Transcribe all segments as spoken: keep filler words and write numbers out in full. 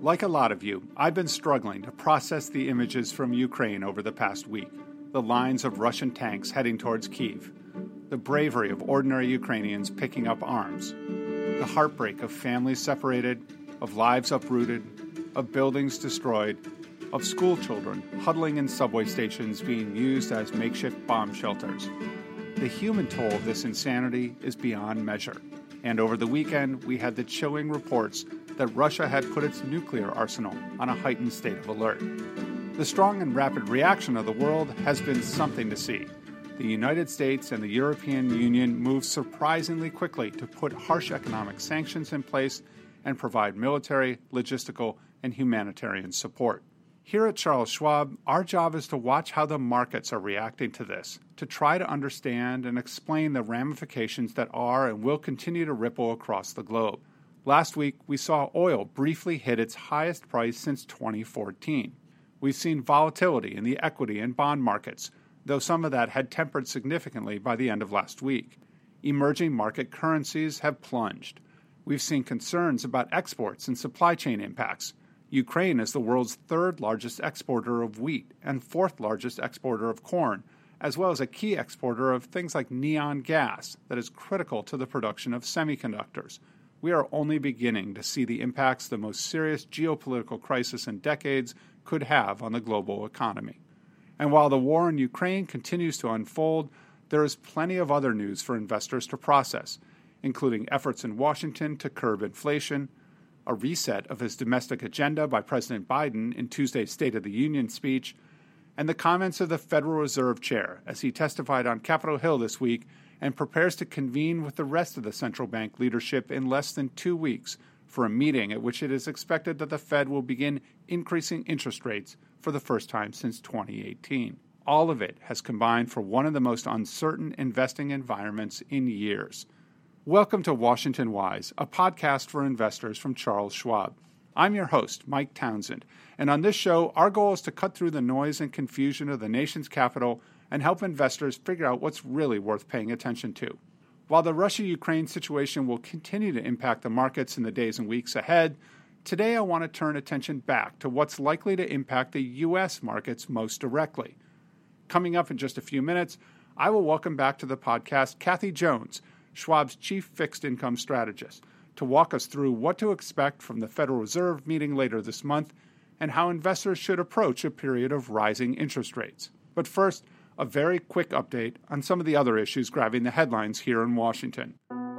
Like a lot of you, I've been struggling to process the images from Ukraine over the past week. The lines of Russian tanks heading towards Kyiv, the bravery of ordinary Ukrainians picking up arms, the heartbreak of families separated, of lives uprooted, of buildings destroyed, of school children huddling in subway stations being used as makeshift bomb shelters. The human toll of this insanity is beyond measure. And over the weekend, we had the chilling reports that Russia had put its nuclear arsenal on a heightened state of alert. The strong and rapid reaction of the world has been something to see. The United States and the European Union moved surprisingly quickly to put harsh economic sanctions in place and provide military, logistical, and humanitarian support. Here at Charles Schwab, our job is to watch how the markets are reacting to this, to try to understand and explain the ramifications that are and will continue to ripple across the globe. Last week, we saw oil briefly hit its highest price since twenty fourteen. We've seen volatility in the equity and bond markets, though some of that had tempered significantly by the end of last week. Emerging market currencies have plunged. We've seen concerns about exports and supply chain impacts. Ukraine is the world's third largest exporter of wheat and fourth largest exporter of corn, as well as a key exporter of things like neon gas that is critical to the production of semiconductors. We are only beginning to see the impacts the most serious geopolitical crisis in decades could have on the global economy. And while the war in Ukraine continues to unfold, there is plenty of other news for investors to process, including efforts in Washington to curb inflation, a reset of his domestic agenda by President Biden in Tuesday's State of the Union speech, and the comments of the Federal Reserve Chair as he testified on Capitol Hill this week and prepares to convene with the rest of the central bank leadership in less than two weeks for a meeting at which it is expected that the Fed will begin increasing interest rates for the first time since twenty eighteen. All of it has combined for one of the most uncertain investing environments in years. Welcome to Washington Wise, a podcast for investors from Charles Schwab. I'm your host, Mike Townsend, and on this show, our goal is to cut through the noise and confusion of the nation's capital and help investors figure out what's really worth paying attention to. While the Russia-Ukraine situation will continue to impact the markets in the days and weeks ahead, today I want to turn attention back to what's likely to impact the U S markets most directly. Coming up in just a few minutes, I will welcome back to the podcast Kathy Jones, Schwab's chief fixed income strategist, to walk us through what to expect from the Federal Reserve meeting later this month and how investors should approach a period of rising interest rates. But first, a very quick update on some of the other issues grabbing the headlines here in Washington.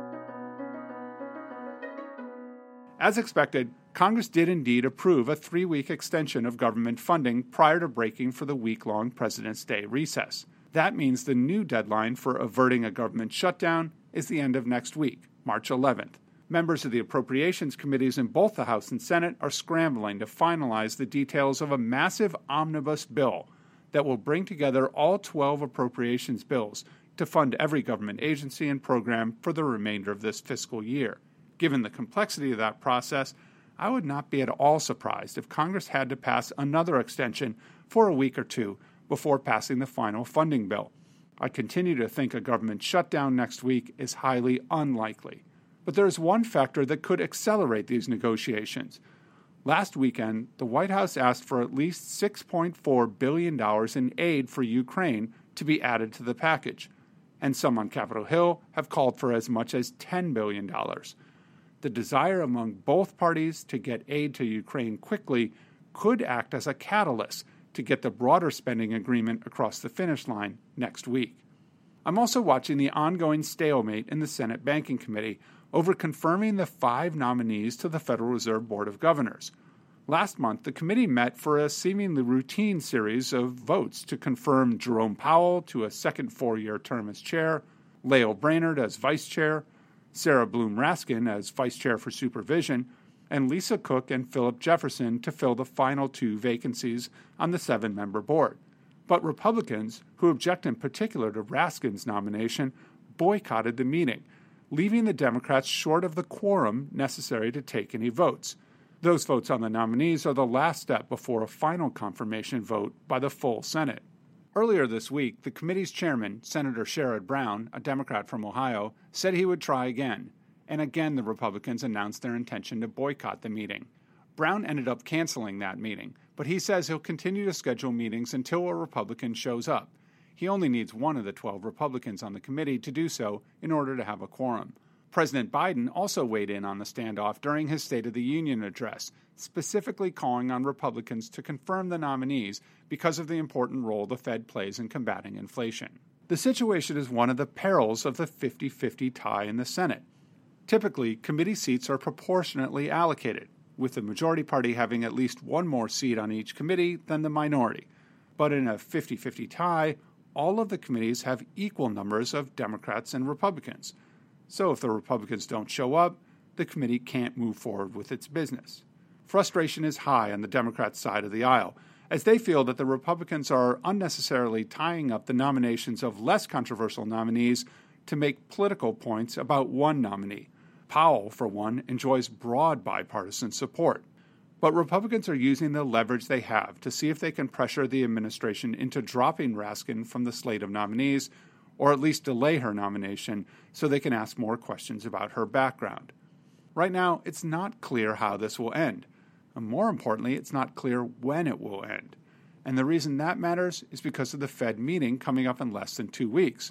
As expected, Congress did indeed approve a three-week extension of government funding prior to breaking for the week-long President's Day recess. That means the new deadline for averting a government shutdown is the end of next week, March eleventh. Members of the Appropriations Committees in both the House and Senate are scrambling to finalize the details of a massive omnibus bill that will bring together all twelve appropriations bills to fund every government agency and program for the remainder of this fiscal year. Given the complexity of that process, I would not be at all surprised if Congress had to pass another extension for a week or two before passing the final funding bill. I continue to think a government shutdown next week is highly unlikely. But there is one factor that could accelerate these negotiations. Last weekend, the White House asked for at least six point four billion dollars in aid for Ukraine to be added to the package, and some on Capitol Hill have called for as much as ten billion dollars. The desire among both parties to get aid to Ukraine quickly could act as a catalyst to get the broader spending agreement across the finish line next week. I'm also watching the ongoing stalemate in the Senate Banking Committee over confirming the five nominees to the Federal Reserve Board of Governors. Last month, the committee met for a seemingly routine series of votes to confirm Jerome Powell to a second four-year term as chair, Lael Brainerd as vice chair, Sarah Bloom Raskin as vice chair for supervision, and Lisa Cook and Philip Jefferson to fill the final two vacancies on the seven-member board. But Republicans, who object in particular to Raskin's nomination, boycotted the meeting, leaving the Democrats short of the quorum necessary to take any votes. Those votes on the nominees are the last step before a final confirmation vote by the full Senate. Earlier this week, the committee's chairman, Senator Sherrod Brown, a Democrat from Ohio, said he would try again, and again the Republicans announced their intention to boycott the meeting. Brown ended up canceling that meeting, but he says he'll continue to schedule meetings until a Republican shows up. He only needs one of the twelve Republicans on the committee to do so in order to have a quorum. President Biden also weighed in on the standoff during his State of the Union address, specifically calling on Republicans to confirm the nominees because of the important role the Fed plays in combating inflation. The situation is one of the perils of the fifty-fifty tie in the Senate. Typically, committee seats are proportionately allocated, with the majority party having at least one more seat on each committee than the minority. But in a fifty-fifty tie, all of the committees have equal numbers of Democrats and Republicans. So if the Republicans don't show up, the committee can't move forward with its business. Frustration is high on the Democrat side of the aisle, as they feel that the Republicans are unnecessarily tying up the nominations of less controversial nominees to make political points about one nominee. Powell, for one, enjoys broad bipartisan support. But Republicans are using the leverage they have to see if they can pressure the administration into dropping Raskin from the slate of nominees, or at least delay her nomination so they can ask more questions about her background. Right now, it's not clear how this will end. And more importantly, it's not clear when it will end. And the reason that matters is because of the Fed meeting coming up in less than two weeks.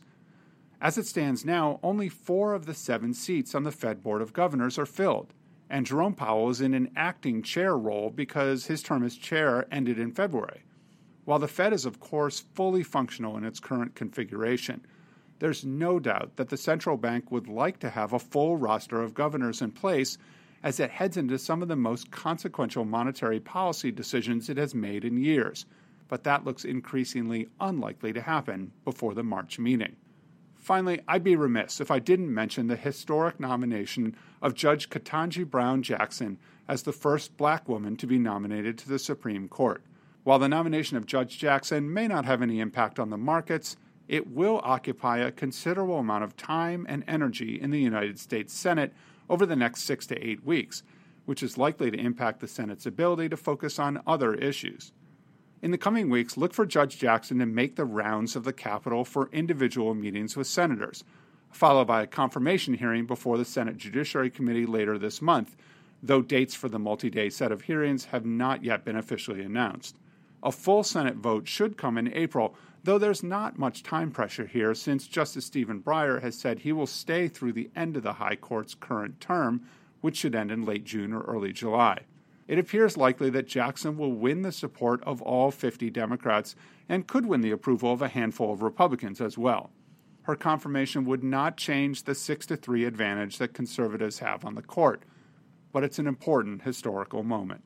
As it stands now, only four of the seven seats on the Fed Board of Governors are filled, and Jerome Powell is in an acting chair role because his term as chair ended in February. While the Fed is, of course, fully functional in its current configuration, there's no doubt that the central bank would like to have a full roster of governors in place as it heads into some of the most consequential monetary policy decisions it has made in years. But that looks increasingly unlikely to happen before the March meeting. Finally, I'd be remiss if I didn't mention the historic nomination of Judge Ketanji Brown Jackson as the first black woman to be nominated to the Supreme Court. While the nomination of Judge Jackson may not have any impact on the markets, it will occupy a considerable amount of time and energy in the United States Senate over the next six to eight weeks, which is likely to impact the Senate's ability to focus on other issues. In the coming weeks, look for Judge Jackson to make the rounds of the Capitol for individual meetings with senators, followed by a confirmation hearing before the Senate Judiciary Committee later this month, though dates for the multi-day set of hearings have not yet been officially announced. A full Senate vote should come in April, though there's not much time pressure here since Justice Stephen Breyer has said he will stay through the end of the High Court's current term, which should end in late June or early July. It appears likely that Jackson will win the support of all fifty Democrats and could win the approval of a handful of Republicans as well. Her confirmation would not change the six to three advantage that conservatives have on the court, but it's an important historical moment.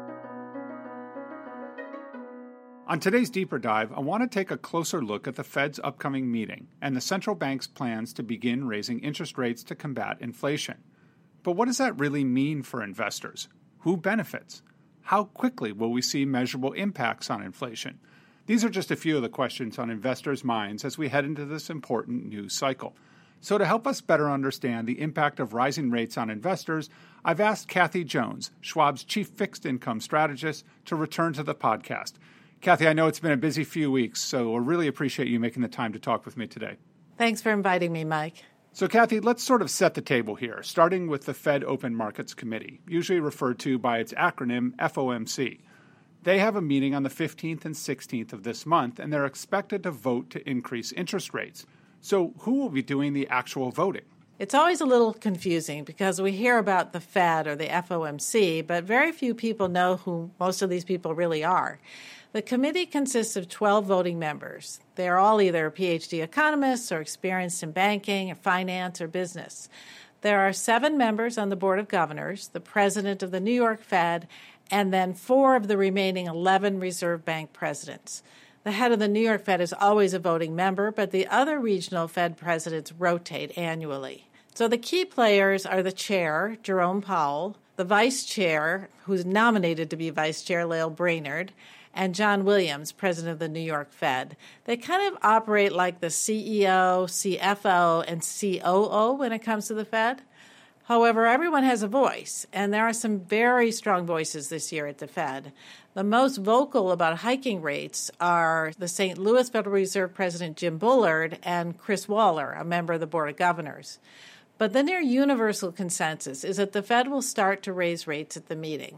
On today's Deeper Dive, I want to take a closer look at the Fed's upcoming meeting and the central bank's plans to begin raising interest rates to combat inflation. But what does that really mean for investors? Who benefits? How quickly will we see measurable impacts on inflation? These are just a few of the questions on investors' minds as we head into this important news cycle. So to help us better understand the impact of rising rates on investors, I've asked Kathy Jones, Schwab's chief fixed income strategist, to return to the podcast. Kathy, I know it's been a busy few weeks, so I really appreciate you making the time to talk with me today. Thanks for inviting me, Mike. So, Kathy, let's sort of set the table here, starting with the Fed Open Markets Committee, usually referred to by its acronym F O M C. They have a meeting on the fifteenth and sixteenth of this month, and they're expected to vote to increase interest rates. So who will be doing the actual voting? It's always a little confusing because we hear about the Fed or the F O M C, but very few people know who most of these people really are. The committee consists of twelve voting members. They are all either P H D economists or experienced in banking, or finance, or business. There are seven members on the Board of Governors, the president of the New York Fed, and then four of the remaining eleven Reserve Bank presidents. The head of the New York Fed is always a voting member, but the other regional Fed presidents rotate annually. So the key players are the chair, Jerome Powell, the vice chair, who's nominated to be vice chair, Lael Brainard, and John Williams, president of the New York Fed. They kind of operate like the C E O, C F O, and C O O when it comes to the Fed. However, everyone has a voice, and there are some very strong voices this year at the Fed. The most vocal about hiking rates are the Saint Louis Federal Reserve President Jim Bullard and Chris Waller, a member of the Board of Governors. But the near universal consensus is that the Fed will start to raise rates at the meeting.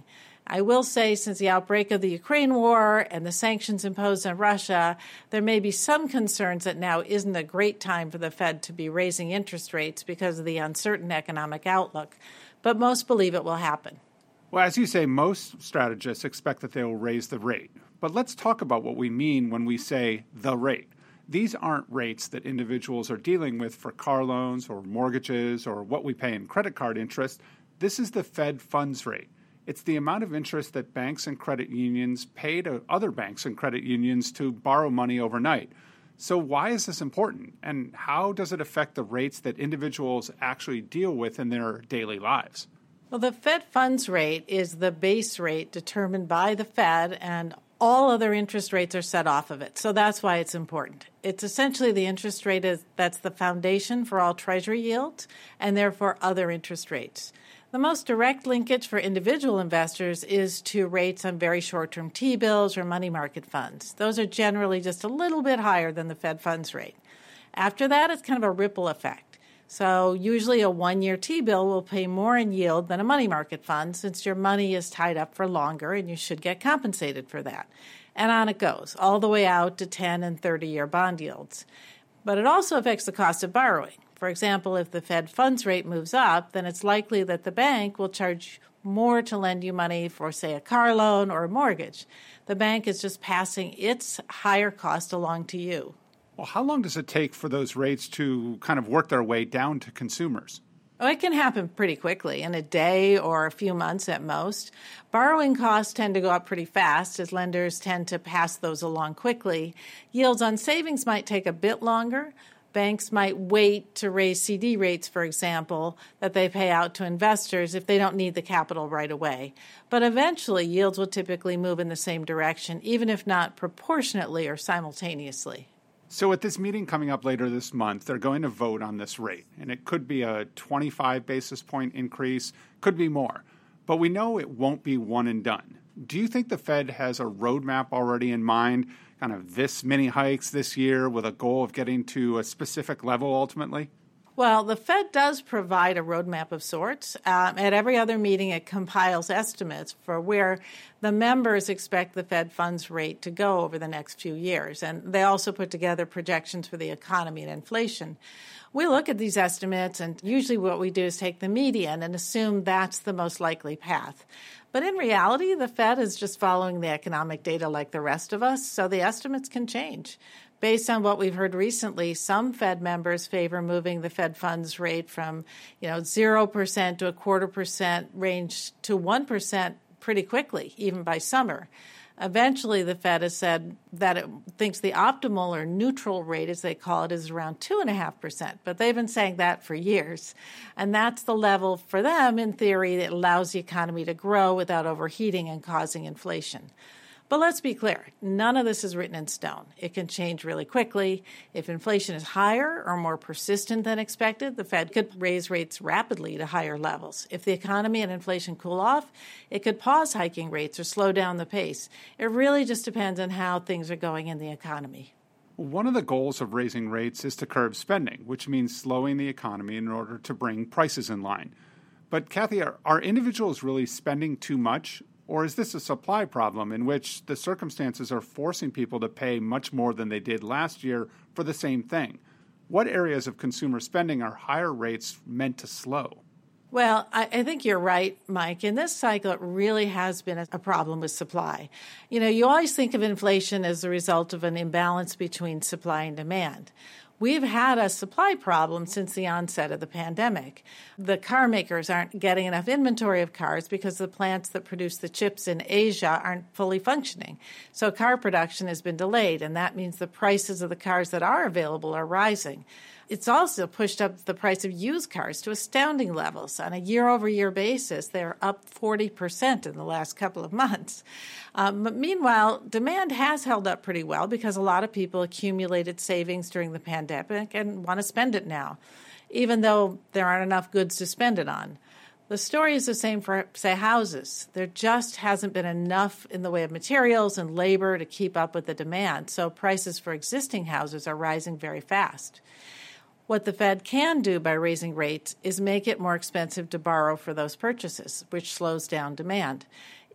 I will say, since the outbreak of the Ukraine war and the sanctions imposed on Russia, there may be some concerns that now isn't a great time for the Fed to be raising interest rates because of the uncertain economic outlook. But most believe it will happen. Well, as you say, most strategists expect that they will raise the rate. But let's talk about what we mean when we say the rate. These aren't rates that individuals are dealing with for car loans or mortgages or what we pay in credit card interest. This is the Fed funds rate. It's the amount of interest that banks and credit unions pay to other banks and credit unions to borrow money overnight. So why is this important, and how does it affect the rates that individuals actually deal with in their daily lives? Well, the Fed funds rate is the base rate determined by the Fed, and all other interest rates are set off of it. So that's why it's important. It's essentially the interest rate is, that's the foundation for all Treasury yields and therefore other interest rates. The most direct linkage for individual investors is to rates on very short-term T-bills or money market funds. Those are generally just a little bit higher than the Fed funds rate. After that, it's kind of a ripple effect. So usually a one-year T-bill will pay more in yield than a money market fund since your money is tied up for longer and you should get compensated for that. And on it goes, all the way out to ten and thirty-year bond yields. But it also affects the cost of borrowing. For example, if the Fed funds rate moves up, then it's likely that the bank will charge more to lend you money for, say, a car loan or a mortgage. The bank is just passing its higher cost along to you. Well, how long does it take for those rates to kind of work their way down to consumers? Oh, it can happen pretty quickly, in a day or a few months at most. Borrowing costs tend to go up pretty fast as lenders tend to pass those along quickly. Yields on savings might take a bit longer. Banks might wait to raise C D rates, for example, that they pay out to investors if they don't need the capital right away. But eventually, yields will typically move in the same direction, even if not proportionately or simultaneously. So at this meeting coming up later this month, they're going to vote on this rate, and it could be a twenty-five basis point increase, could be more. But we know it won't be one and done. Do you think the Fed has a roadmap already in mind, kind of this many hikes this year with a goal of getting to a specific level ultimately? Well, the Fed does provide a roadmap of sorts. Um, at every other meeting, it compiles estimates for where the members expect the Fed funds rate to go over the next few years. And they also put together projections for the economy and inflation. We look at these estimates, and usually what we do is take the median and assume that's the most likely path. But in reality, the Fed is just following the economic data like the rest of us, so the estimates can change. Based on what we've heard recently, some Fed members favor moving the Fed funds rate from, you know, zero percent to a quarter percent range to one percent pretty quickly, even by summer. Eventually, the Fed has said that it thinks the optimal or neutral rate, as they call it, is around two point five percent. But they've been saying that for years. And that's the level for them, in theory, that allows the economy to grow without overheating and causing inflation. But let's be clear, none of this is written in stone. It can change really quickly. If inflation is higher or more persistent than expected, the Fed could raise rates rapidly to higher levels. If the economy and inflation cool off, it could pause hiking rates or slow down the pace. It really just depends on how things are going in the economy. One of the goals of raising rates is to curb spending, which means slowing the economy in order to bring prices in line. But Kathy, are, are individuals really spending too much? Or is this a supply problem in which the circumstances are forcing people to pay much more than they did last year for the same thing? What areas of consumer spending are higher rates meant to slow? Well, I, I think you're right, Mike. In this cycle, it really has been a, a problem with supply. You know, you always think of inflation as the result of an imbalance between supply and demand. We've had a supply problem since the onset of the pandemic. The car makers aren't getting enough inventory of cars because the plants that produce the chips in Asia aren't fully functioning. So car production has been delayed, and that means the prices of the cars that are available are rising. It's also pushed up the price of used cars to astounding levels. On a year-over-year basis, they're up forty percent in the last couple of months. Um, but meanwhile, demand has held up pretty well because a lot of people accumulated savings during the pandemic and want to spend it now, even though there aren't enough goods to spend it on. The story is the same for, say, houses. There just hasn't been enough in the way of materials and labor to keep up with the demand, so prices for existing houses are rising very fast. What the Fed can do by raising rates is make it more expensive to borrow for those purchases, which slows down demand.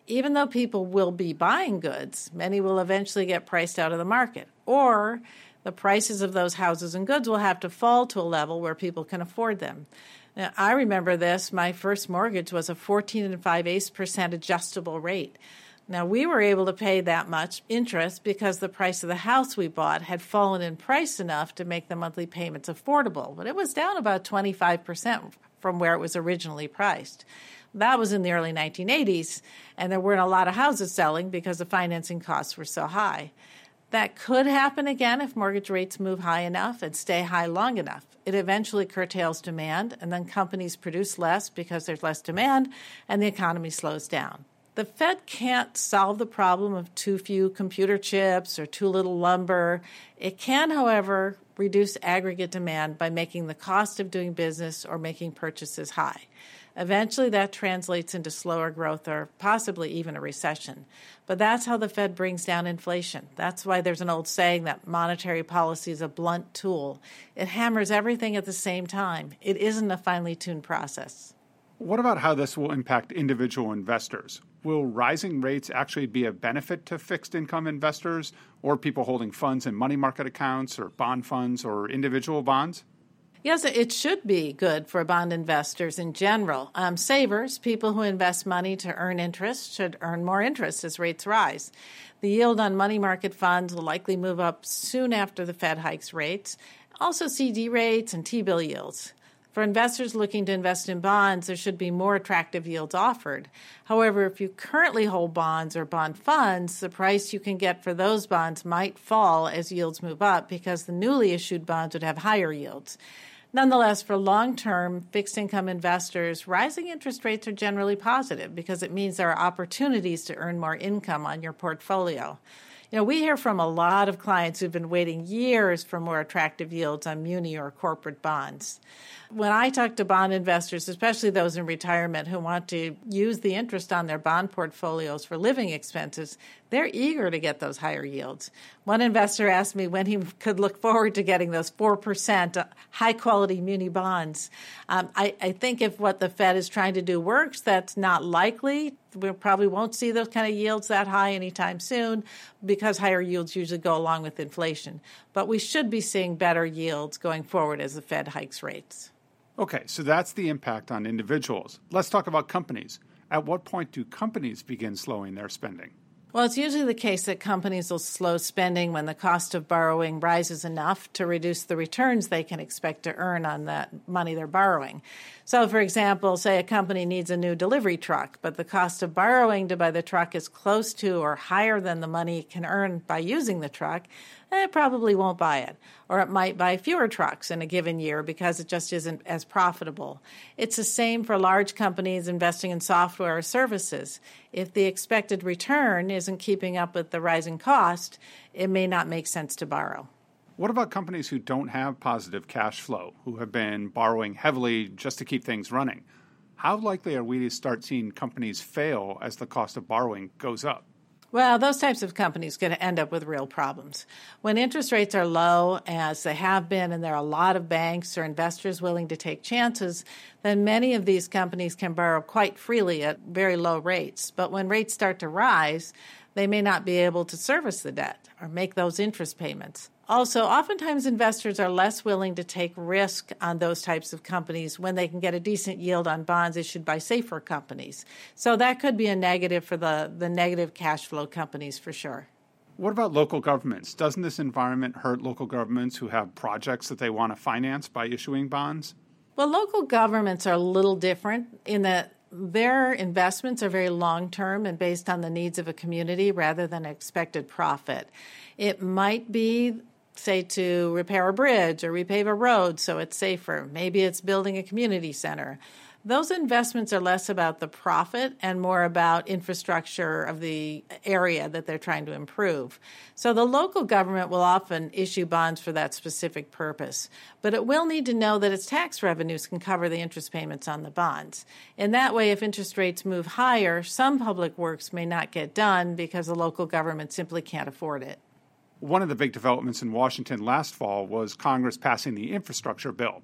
Even though people will be buying goods, many will eventually get priced out of the market, or the prices of those houses and goods will have to fall to a level where people can afford them. Now, I remember this. My first mortgage was a fourteen and five eighths percent adjustable rate. Now, we were able to pay that much interest because the price of the house we bought had fallen in price enough to make the monthly payments affordable, but it was down about twenty-five percent from where it was originally priced. That was in the early nineteen eighties, and there weren't a lot of houses selling because the financing costs were so high. That could happen again if mortgage rates move high enough and stay high long enough. It eventually curtails demand, and then companies produce less because there's less demand, and the economy slows down. The Fed can't solve the problem of too few computer chips or too little lumber. It can, however, reduce aggregate demand by making the cost of doing business or making purchases high. Eventually, that translates into slower growth or possibly even a recession. But that's how the Fed brings down inflation. That's why there's an old saying that monetary policy is a blunt tool. It hammers everything at the same time. It isn't a finely tuned process. What about how this will impact individual investors? Will rising rates actually be a benefit to fixed income investors or people holding funds in money market accounts or bond funds or individual bonds? Yes, it should be good for bond investors in general. Um, savers, people who invest money to earn interest, should earn more interest as rates rise. The yield on money market funds will likely move up soon after the Fed hikes rates. Also C D rates and T-bill yields. For investors looking to invest in bonds, there should be more attractive yields offered. However, if you currently hold bonds or bond funds, the price you can get for those bonds might fall as yields move up because the newly issued bonds would have higher yields. Nonetheless, for long-term fixed income investors, rising interest rates are generally positive because it means there are opportunities to earn more income on your portfolio. You know, we hear from a lot of clients who've been waiting years for more attractive yields on muni or corporate bonds. When I talk to bond investors, especially those in retirement who want to use the interest on their bond portfolios for living expenses, they're eager to get those higher yields. One investor asked me when he could look forward to getting those four percent high-quality muni bonds. Um, I, I think if what the Fed is trying to do works, that's not likely. We probably won't see those kind of yields that high anytime soon because higher yields usually go along with inflation. But we should be seeing better yields going forward as the Fed hikes rates. Okay, so that's the impact on individuals. Let's talk about companies. At what point do companies begin slowing their spending? Well, it's usually the case that companies will slow spending when the cost of borrowing rises enough to reduce the returns they can expect to earn on that money they're borrowing. So, for example, say a company needs a new delivery truck, but the cost of borrowing to buy the truck is close to or higher than the money it can earn by using the truck, it probably won't buy it. Or it might buy fewer trucks in a given year because it just isn't as profitable. It's the same for large companies investing in software or services. If the expected return isn't keeping up with the rising cost, it may not make sense to borrow. What about companies who don't have positive cash flow, who have been borrowing heavily just to keep things running? How likely are we to start seeing companies fail as the cost of borrowing goes up? Well, those types of companies are going to end up with real problems. When interest rates are low, as they have been, and there are a lot of banks or investors willing to take chances, then many of these companies can borrow quite freely at very low rates. But when rates start to rise, they may not be able to service the debt or make those interest payments. Also, oftentimes investors are less willing to take risk on those types of companies when they can get a decent yield on bonds issued by safer companies. So that could be a negative for the, the negative cash flow companies for sure. What about local governments? Doesn't this environment hurt local governments who have projects that they want to finance by issuing bonds? Well, local governments are a little different in that their investments are very long-term and based on the needs of a community rather than expected profit. It might be, say, to repair a bridge or repave a road so it's safer. Maybe it's building a community center. Those investments are less about the profit and more about infrastructure of the area that they're trying to improve. So the local government will often issue bonds for that specific purpose, but it will need to know that its tax revenues can cover the interest payments on the bonds. In that way, if interest rates move higher, some public works may not get done because the local government simply can't afford it. One of the big developments in Washington last fall was Congress passing the infrastructure bill.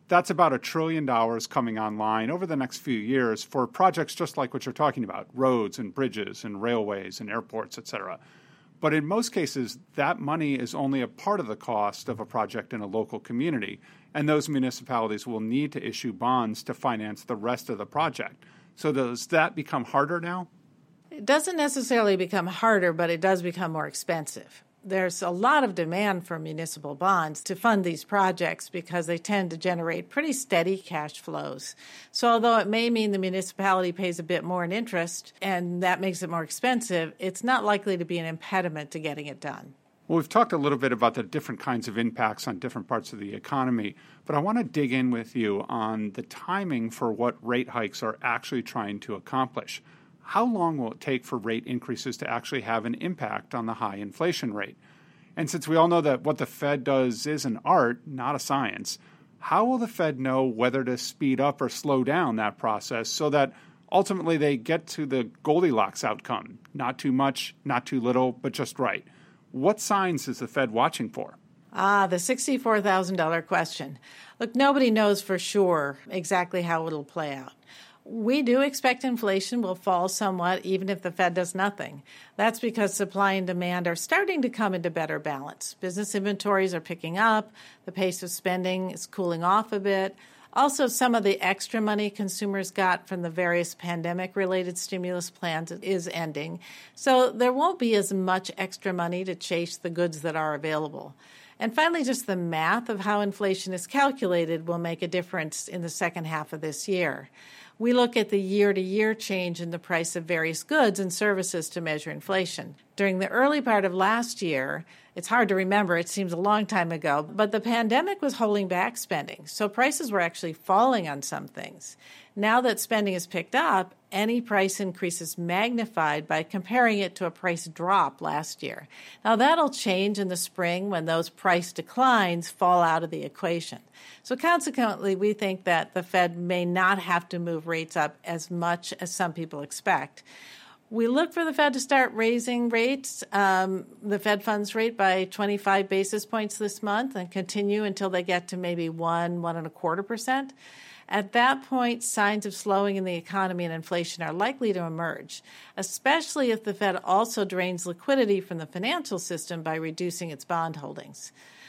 That's about a trillion dollars coming online over the next few years for projects just like what you're talking about, roads and bridges and railways and airports, et cetera. But in most cases, that money is only a part of the cost of a project in a local community, and those municipalities will need to issue bonds to finance the rest of the project. So does that become harder now? It doesn't necessarily become harder, but it does become more expensive. There's a lot of demand for municipal bonds to fund these projects because they tend to generate pretty steady cash flows. So although it may mean the municipality pays a bit more in interest and that makes it more expensive, it's not likely to be an impediment to getting it done. Well, we've talked a little bit about the different kinds of impacts on different parts of the economy, but I want to dig in with you on the timing for what rate hikes are actually trying to accomplish. How long will it take for rate increases to actually have an impact on the high inflation rate? And since we all know that what the Fed does is an art, not a science, how will the Fed know whether to speed up or slow down that process so that ultimately they get to the Goldilocks outcome? Not too much, not too little, but just right. What signs is the Fed watching for? Ah, the sixty-four thousand dollars question. Look, nobody knows for sure exactly how it'll play out. We do expect inflation will fall somewhat even if the Fed does nothing. That's because supply and demand are starting to come into better balance. Business inventories are picking up. The pace of spending is cooling off a bit. Also, some of the extra money consumers got from the various pandemic-related stimulus plans is ending. So there won't be as much extra money to chase the goods that are available. And finally, just the math of how inflation is calculated will make a difference in the second half of this year. We look at the year-to-year change in the price of various goods and services to measure inflation. During the early part of last year, it's hard to remember, it seems a long time ago, but the pandemic was holding back spending, so prices were actually falling on some things. Now that spending has picked up, any price increase is magnified by comparing it to a price drop last year. Now that'll change in the spring when those price declines fall out of the equation. So consequently, we think that the Fed may not have to move rates up as much as some people expect. We look for the Fed to start raising rates, um, the Fed funds rate by twenty-five basis points this month and continue until they get to maybe one, one and a quarter percent. At that point, signs of slowing in the economy and inflation are likely to emerge, especially if the Fed also drains liquidity from the financial system by reducing its bond holdings.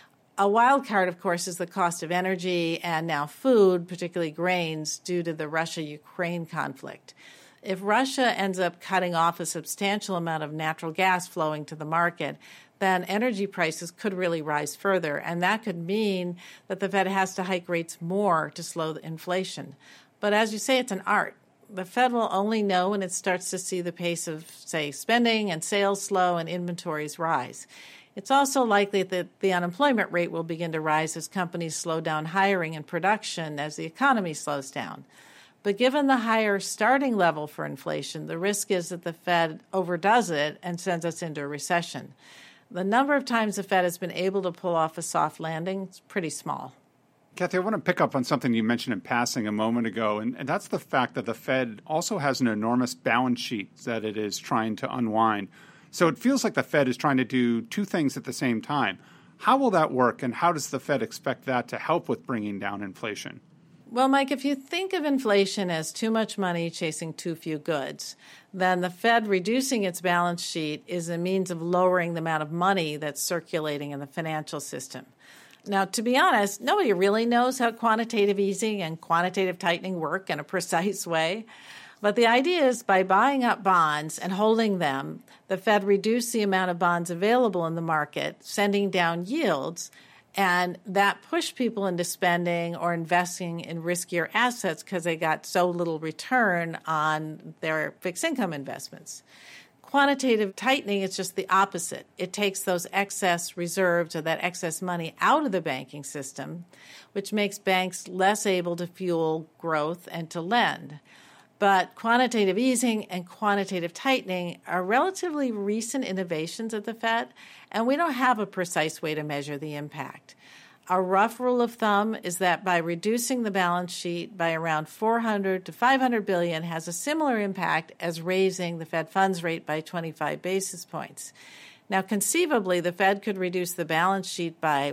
A wild card, of course, is the cost of energy and now food, particularly grains, due to the Russia-Ukraine conflict. If Russia ends up cutting off a substantial amount of natural gas flowing to the market, then energy prices could really rise further, and that could mean that the Fed has to hike rates more to slow the inflation. But as you say, it's an art. The Fed will only know when it starts to see the pace of, say, spending and sales slow and inventories rise. It's also likely that the unemployment rate will begin to rise as companies slow down hiring and production as the economy slows down. But given the higher starting level for inflation, the risk is that the Fed overdoes it and sends us into a recession. The number of times the Fed has been able to pull off a soft landing is pretty small. Kathy, I want to pick up on something you mentioned in passing a moment ago, and, and that's the fact that the Fed also has an enormous balance sheet that it is trying to unwind. So it feels like the Fed is trying to do two things at the same time. How will that work, and how does the Fed expect that to help with bringing down inflation? Well, Mike, if you think of inflation as too much money chasing too few goods, then the Fed reducing its balance sheet is a means of lowering the amount of money that's circulating in the financial system. Now, to be honest, nobody really knows how quantitative easing and quantitative tightening work in a precise way. But the idea is by buying up bonds and holding them, the Fed reduced the amount of bonds available in the market, sending down yields, and that pushed people into spending or investing in riskier assets because they got so little return on their fixed income investments. Quantitative tightening is just the opposite. It takes those excess reserves or that excess money out of the banking system, which makes banks less able to fuel growth and to lend. But quantitative easing and quantitative tightening are relatively recent innovations at the Fed, and we don't have a precise way to measure the impact. A rough rule of thumb is that by reducing the balance sheet by around four hundred to five hundred billion has a similar impact as raising the Fed funds rate by twenty-five basis points. Now, conceivably, the Fed could reduce the balance sheet by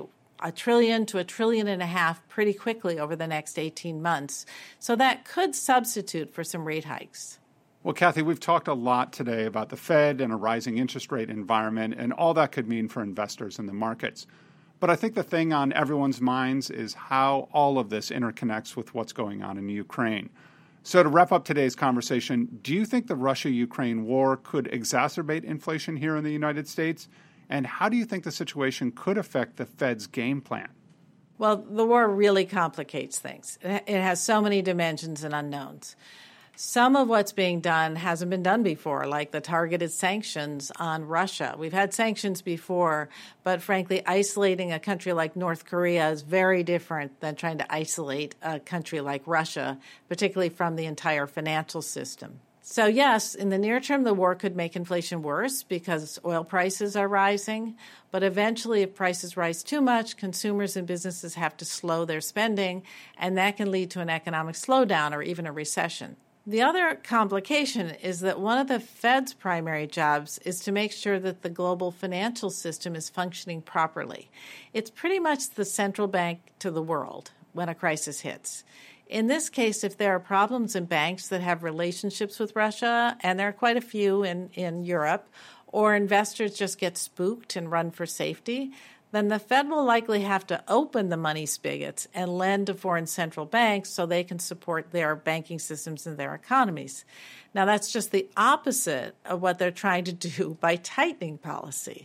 a trillion to a trillion and a half pretty quickly over the next eighteen months. So that could substitute for some rate hikes. Well, Kathy, we've talked a lot today about the Fed and a rising interest rate environment and all that could mean for investors in the markets. But I think the thing on everyone's minds is how all of this interconnects with what's going on in Ukraine. So to wrap up today's conversation, do you think the Russia-Ukraine war could exacerbate inflation here in the United States? And how do you think the situation could affect the Fed's game plan? Well, the war really complicates things. It has so many dimensions and unknowns. Some of what's being done hasn't been done before, like the targeted sanctions on Russia. We've had sanctions before, but frankly, isolating a country like North Korea is very different than trying to isolate a country like Russia, particularly from the entire financial system. So yes, in the near term, the war could make inflation worse because oil prices are rising. But eventually, if prices rise too much, consumers and businesses have to slow their spending, and that can lead to an economic slowdown or even a recession. The other complication is that one of the Fed's primary jobs is to make sure that the global financial system is functioning properly. It's pretty much the central bank to the world when a crisis hits. In this case, if there are problems in banks that have relationships with Russia, and there are quite a few in, in Europe, or investors just get spooked and run for safety, then the Fed will likely have to open the money spigots and lend to foreign central banks so they can support their banking systems and their economies. Now, that's just the opposite of what they're trying to do by tightening policy.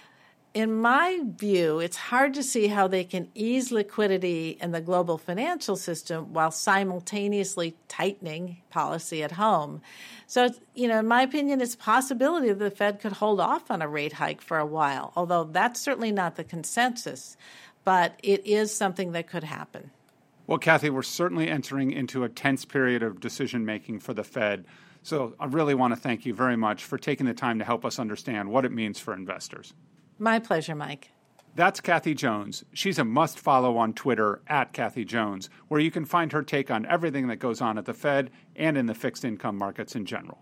In my view, it's hard to see how they can ease liquidity in the global financial system while simultaneously tightening policy at home. So, you know, in my opinion, it's a possibility that the Fed could hold off on a rate hike for a while, although that's certainly not the consensus, but it is something that could happen. Well, Kathy, we're certainly entering into a tense period of decision-making for the Fed. So I really want to thank you very much for taking the time to help us understand what it means for investors. My pleasure, Mike. That's Kathy Jones. She's a must-follow on Twitter, at Kathy Jones, where you can find her take on everything that goes on at the Fed and in the fixed income markets in general.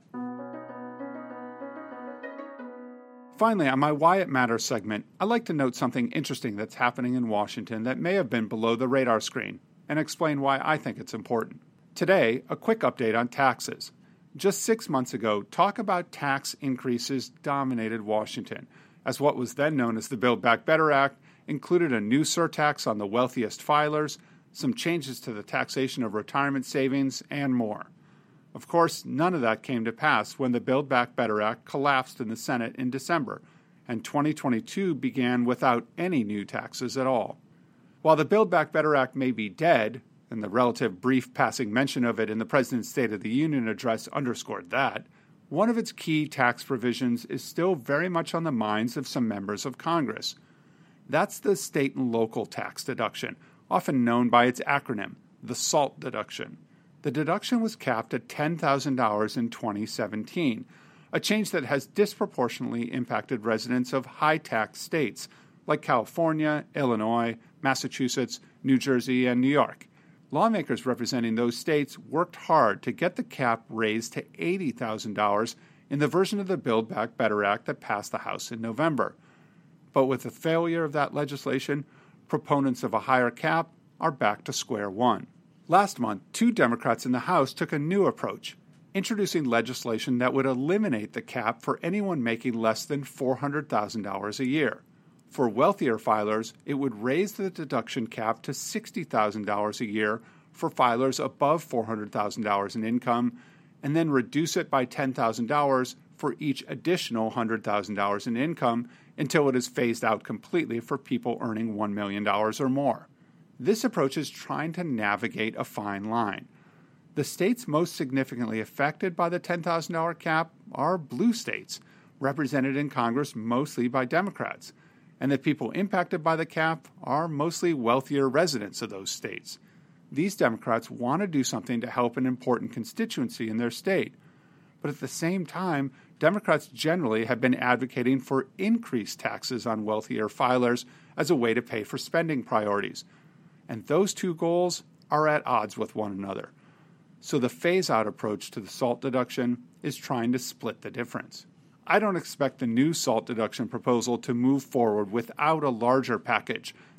Finally, on my Why It Matters segment, I'd like to note something interesting that's happening in Washington that may have been below the radar screen and explain why I think it's important. Today, a quick update on taxes. Just six months ago, talk about tax increases dominated Washington, as what was then known as the Build Back Better Act included a new surtax on the wealthiest filers, some changes to the taxation of retirement savings, and more. Of course, none of that came to pass when the Build Back Better Act collapsed in the Senate in December, and twenty twenty-two began without any new taxes at all. While the Build Back Better Act may be dead, and the relative brief passing mention of it in the President's State of the Union address underscored that, one of its key tax provisions is still very much on the minds of some members of Congress. That's the state and local tax deduction, often known by its acronym, the SALT deduction. The deduction was capped at ten thousand dollars in twenty seventeen, a change that has disproportionately impacted residents of high-tax states like California, Illinois, Massachusetts, New Jersey, and New York. Lawmakers representing those states worked hard to get the cap raised to eighty thousand dollars in the version of the Build Back Better Act that passed the House in November. But with the failure of that legislation, proponents of a higher cap are back to square one. Last month, two Democrats in the House took a new approach, introducing legislation that would eliminate the cap for anyone making less than four hundred thousand dollars a year. For wealthier filers, it would raise the deduction cap to sixty thousand dollars a year for filers above four hundred thousand dollars in income, and then reduce it by ten thousand dollars for each additional one hundred thousand dollars in income until it is phased out completely for people earning one million dollars or more. This approach is trying to navigate a fine line. The states most significantly affected by the ten thousand dollars cap are blue states, represented in Congress mostly by Democrats, and the people impacted by the cap are mostly wealthier residents of those states. These Democrats want to do something to help an important constituency in their state. But at the same time, Democrats generally have been advocating for increased taxes on wealthier filers as a way to pay for spending priorities. And those two goals are at odds with one another. So the phase-out approach to the SALT deduction is trying to split the difference. I don't expect the new SALT deduction proposal to move forward without a larger package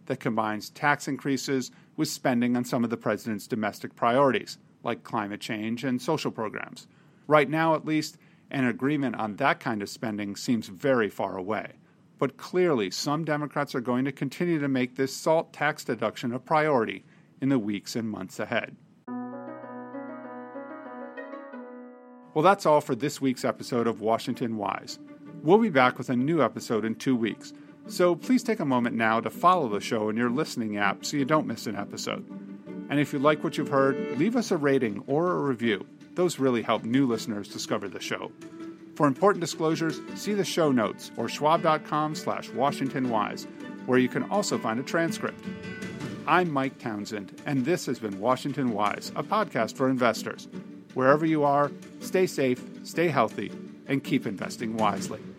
that combines tax increases with spending on some of the president's domestic priorities, like climate change and social programs. Right now, at least, an agreement on that kind of spending seems very far away. But clearly, some Democrats are going to continue to make this SALT tax deduction a priority in the weeks and months ahead. Well, that's all for this week's episode of Washington Wise. We'll be back with a new episode in two weeks, so please take a moment now to follow the show in your listening app so you don't miss an episode. And if you like what you've heard, leave us a rating or a review. Those really help new listeners discover the show. For important disclosures, see the show notes or schwab.com slash WashingtonWise, where you can also find a transcript. I'm Mike Townsend, and this has been Washington Wise, a podcast for investors. Wherever you are, stay safe, stay healthy, and keep investing wisely.